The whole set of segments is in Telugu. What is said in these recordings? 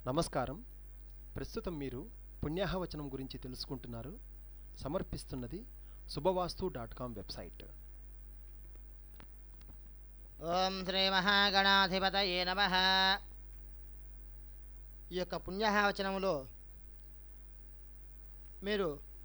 నమస్కారం. ప్రస్తుతం మీరు పుణ్యాహవచనం గురించి తెలుసుకుంటున్నారు. సమర్పిస్తున్నది శుభవాస్తు.com వెబ్సైట్. ఓం శ్రీ మహాగణాధిపతయే నమః. ఈ యొక్క పుణ్యాహవచనములో మీరు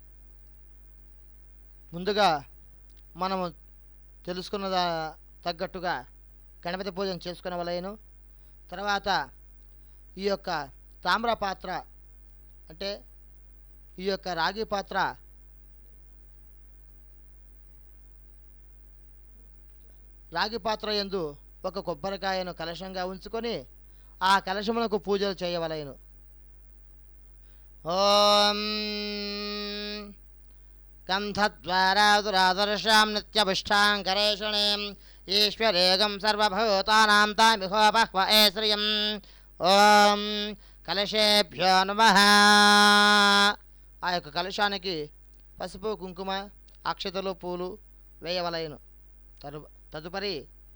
ముందుగా మనము తెలుసుకున్న తగ్గట్టుగా గణపతి పూజను చేసుకునవలెను. తర్వాత ఈ యొక్క తామ్ర పాత్ర అంటే ఈ యొక్క రాగి పాత్ర యందు ఒక కొబ్బరికాయను కలశంగా ఉంచుకొని ఆ కలశమునకు పూజలు చేయవలెను. ఓం గంధద్వారాదురాదర్శాం నిత్యపుష్టాంకరేషణీం ఈశ్వరేగం సర్వభూతానాం తామిహోపహ్వ శ్రియం. ఓం కలశేభ్యో నమః. ఆ యొక్క కలశానికి పసుపు కుంకుమ అక్షతలు పూలు వేయవలెను. తదుపరి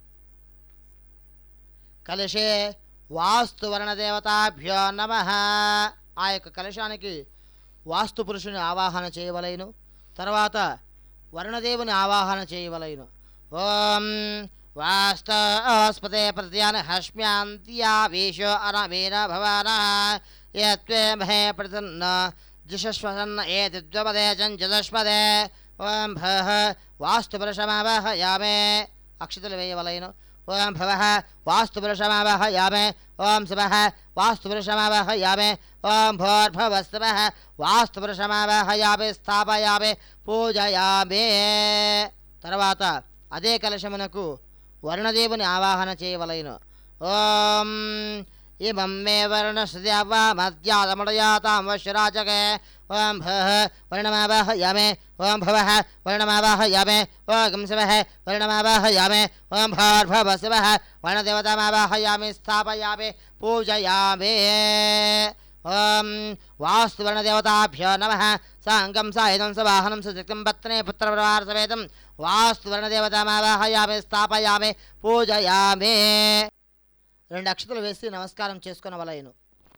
కలశే వాస్తువర్ణదేవతాభ్యో నమః. ఆ యొక్క కలశానికి వాస్తు పురుషుని ఆవాహన చేయవలెను. తర్వాత వర్ణదేవుని ఆవాహన చేయవలెను. ఓం వాస్తోస్పతే ప్రత్యాన హస్మ్యాంత్యావేశో అరమేన భవాన యత్వే మహే ప్రసన్న జిషస్వసన్న ఏతిద్వపదే చంచదస్పదే. ఓం భః వాస్తుపురుషమావాహయామే. అక్షతలు వేయవలెను. ఓం భవః వాస్తుపురుషమావాహయామే. ఓం శివః వాస్తుపురుషమావాహయామే. ఓం భోర్భవస్వః వాస్తుపురుషమావాహయామే స్థాపయామే పూజయామే. తర్వాత అదే కలశమునకు వర్ణదేవుని ఆవాహన చేయవలెను. ఓం ఇమం మే వర్ణశ్రుత్యామడయాతామశ్రాజకే. ఓం భః వర్ణమావాహయామే. ఓం భవః వర్ణమావాహయామే. ఓం శివః వర్ణమావాహయామే. ఓం భోర్భవస్వః వర్ణదేవతామావాహయామి స్థాపయామి పూజయామి. ఓం వాస్తువర్ణదేవతాభ్యో నమః. సాంగం సాయుధం సవాహనం సుశక్తం పత్నే పుత్రపరివార సమేతం వాస్తువర్ణదేవతామావాహయామి స్థాపయామి పూజయామి. 2 అక్షతలు వేసి నమస్కారం చేసుకునవలెను.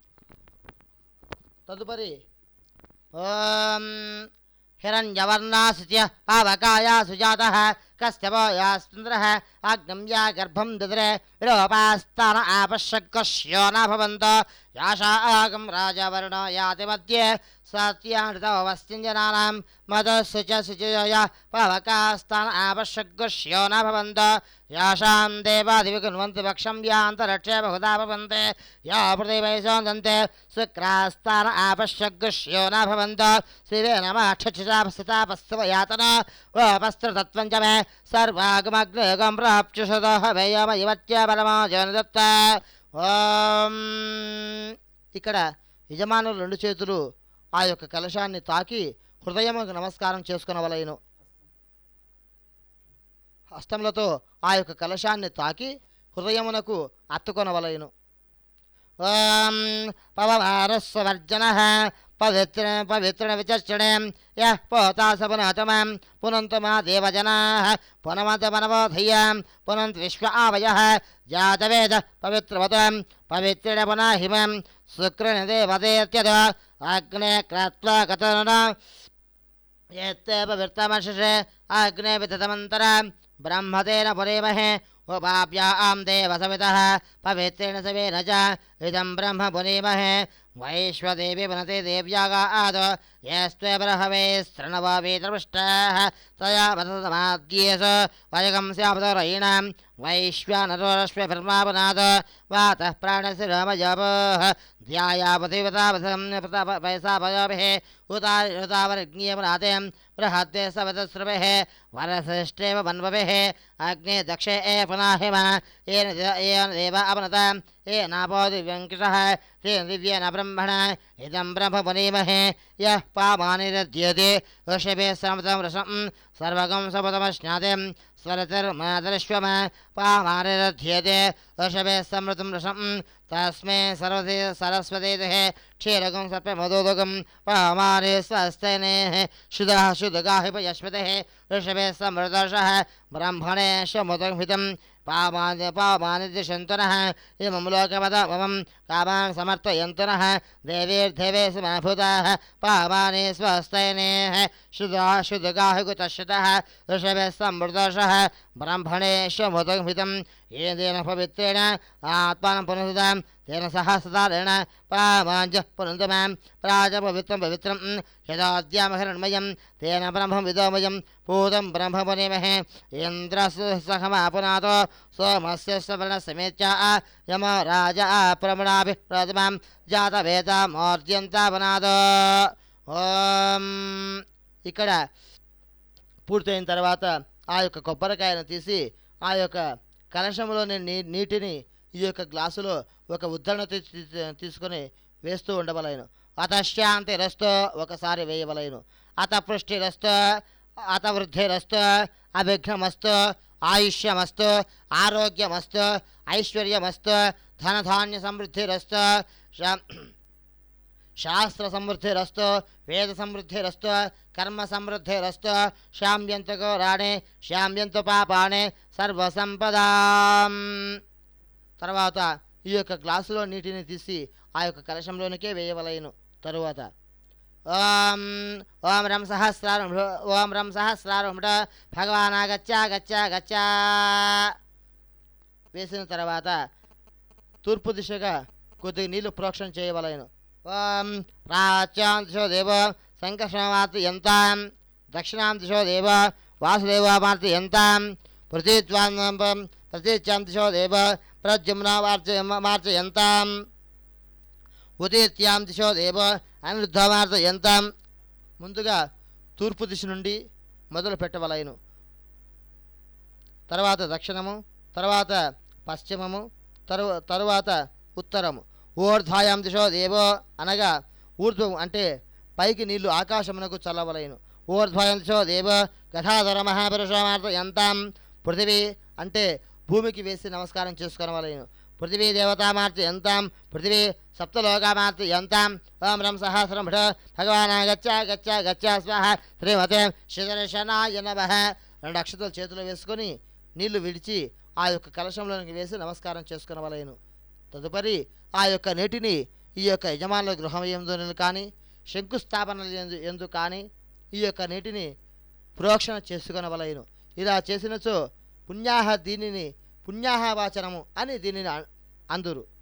తదుపరి ఓం హిరణ్యవర్ణాసుచ్య పావకాయా సుజాతః కశ్యపో యాస్సుందరః అగ్నం యా గర్భం దదరే విలోపాస్తాన ఆపశ్యగ్రశ్యో న భవంతో యాశాగం రాజవర్ణో యాతి మధ్యే సత్యానృతవస్తింజనానాం మదస్సుచ శుచయ పావకాస్తాన ఆపశ్యగ్రశ్యో న భవంతో యాశాం దేవాదివికున్వంతి పక్షం యాంతరక్షే బహుదా భవంతే యా పృథివైశోదంతే శుక్రాస్తాన ఆపశ్యగ్రశ్యో న భవంతో శివే నమః క్షితాపస్థితాపస్థివయాతన ఓపస్త్రతత్వం చ మే సర్వాగమగ్నేగం ప్రాప్చుషదః వేయమయివత్య పరమాజనదత్త. ఓం ఇక్కడ యజమానులు 2 చేతులు ఆ యొక్క కలశాన్ని తాకి హృదయముకు నమస్కారం చేసుకునవలెను. హస్తములతో ఆ యొక్క కలశాన్ని తాకి హృదయమునకు అత్తుకొనవలెను. ఓం పవమారస్వర్జనః పవిత్ర విచక్షణే యః పోతాస పునఃతమాం పునంతు మా దేవజనాః పునమత మనవోధయ పునంతు విశ్వ ఆవయః జాతవేద పవిత్రవతం పవిత్రేణ పునాహిమం శుక్రేణ దేవదేత్యద అగ్నే క్రత్వా కతన యత్తే పవిత్రమశిషే అగ్నే వితతమంతర బ్రహ్మతేన పురేమహే ఉపాభ్యాం దేవసవితః పవిత్రేణ సవేన చ ఇదం బ్రహ్మ పురీమహే వైశ్వదేవి పునతే దేవ్యాగాద్ యస్త్వే బృహవే స్తృణవీతృష్టాః తయా వదతమాద్యేసు వయగం స్యాపదరయీణాం వైశ్వానరోరశ్వభిర్మాపునాద్ వాతః ప్రాణశిరోమజాపోః ధ్యాయాపతివతావసం పైసాపయోభిః ఉతావరజ్ఞీయమునాతే బృహద్దే సవతస్రభిః వరశ్రేష్ఠేవ వన్వభిః అగ్నే దక్షే పునాహిమ ఏన దేవ అపనత ఏనాపో దివ్యంకిషః తేన దివ్యేన బ్రహ్మణ ఇదం బ్రహ్మ పురీమహే యః పామానిరద్యతే వృషభే సమతం వృషం సర్వగం సపదమశ్నాతే स्वरतिर्मादरश्वम पामानिरध्यते वृषभे समृतं वृषं तस्मै सर्वते सरस्वतीः क्षीरगं सप्यमदोदगं पामाने स्वस्तेनेः शुदः शुदगाहि पयश्वतेः ऋषभे समृदर्शः ब्रह्मणेशमुदहितं पामानिति शन्तनः इमं लोकपदमं कामान् समर्थयन्तनः देवीर्देवे समाभूताः पामानि स्वस्तैनेः शुद्धाः कुतश्रुतः ऋषभे समृदर्शः ब्रह्मणेशमुदहितं येन पवित्रेण आत्मानं पुनरुदां तेन सहस्रतारेण पामाञ्च पुनन्दमां प्राजपवित्रं पवित्रं यदाद्यामहिरण्मयं तेन ब्रह्मं विदोमयं पूतं ब्रह्ममुनिमहे इन्द्रसहमापुनातो सोमस्य सवर्णसमेत्या यम राजा प्रमणाभिः प्रथमां జాతవేదామోర్జంతావనాదో. ఓం. ఇక్కడ పూర్తయిన తర్వాత ఆ యొక్క కొబ్బరికాయను తీసి ఆ యొక్క కలశంలోని నీటిని ఈ యొక్క గ్లాసులో ఒక ఉద్ధరణ తీసుకొని వేస్తూ ఉండవలెను. అతశాంతిరస్తు ఒకసారి వేయవలెను. అత పృష్టిరస్తు అత వృద్ధిరస్తు అవిఘ్నమస్తు ఆయుష్యమస్తు ఆరోగ్యమస్తు ఐశ్వర్యమస్తు ధనధాన్య సమృద్ధిరస్తు శాస్త్ర సమృద్ధిరస్తు వేద సమృద్ధిరస్తు కర్మ సమృద్ధిరస్తు శామ్యంతు ఘోరాణి శామ్యంతు పాపాణి సర్వసంపదాం. తర్వాత ఈ యొక్క గ్లాసులో నీటిని తీసి ఆ యొక్క కలశంలోనికే వేయవలెను. తరువాత ఓం రం సహస్రారం భగవాన్ గచ్చ వేసిన తర్వాత తూర్పు దిశగా కొద్దిగా నీళ్లు ప్రోక్షణ చేయవలెను. ఓం ప్రాచ్యాం దిశో దేవ సంకర్షణమార్తయంతాం దక్షిణాం దిశో దేవ వాసుదేవమార్తయంతాం ప్రతీచ్యాం దిశో దేవ ప్రద్యుమ్నామార్చయంతాం ఉదీత్యాం దిశో దేవ అనిరుద్ధమార్తయంతాం. ముందుగా తూర్పు దిశ నుండి మొదలు పెట్టవలెను. తర్వాత దక్షిణము, తర్వాత పశ్చిమము, తరువాత ఉత్తరము. ఊర్ధ్వాయాం దిశో దేవో అనగా ఊర్ధ్వం అంటే పైకి నీళ్లు ఆకాశమునకు చల్లవలెను. ఊర్ధ్వాయాం దిశో దేవ గదాధర మహాపురుషమార్తయంతాం. పృథివీ అంటే భూమికి వేసి నమస్కారం చేసుకొనవలెను. పృథివీ దేవతామార్తయంతాం పృథివీ సప్తలోకామార్తయంతాం. ఓం రం సహస్రం భగవాన్ గచ్చ స్వాహ శ్రీమతే శ్రీదర్శనాయ నమః. 2 అక్షతలు చేతిలో వేసుకొని నీళ్లు విడిచి ఆ యొక్క కలశంలోనికి వేసి నమస్కారం చేసుకునవలెను. తదుపరి ఆ యొక్క నీటిని ఈ యొక్క యజమానుల గృహం ఎందు కానీ శంకుస్థాపనల ఎందు కానీ ఈ యొక్క నీటిని ప్రోక్షణ చేసుకొనవలెను. ఇలా చేసినచో దీనిని పుణ్యాహ వాచనము అని దీనిని అందురు.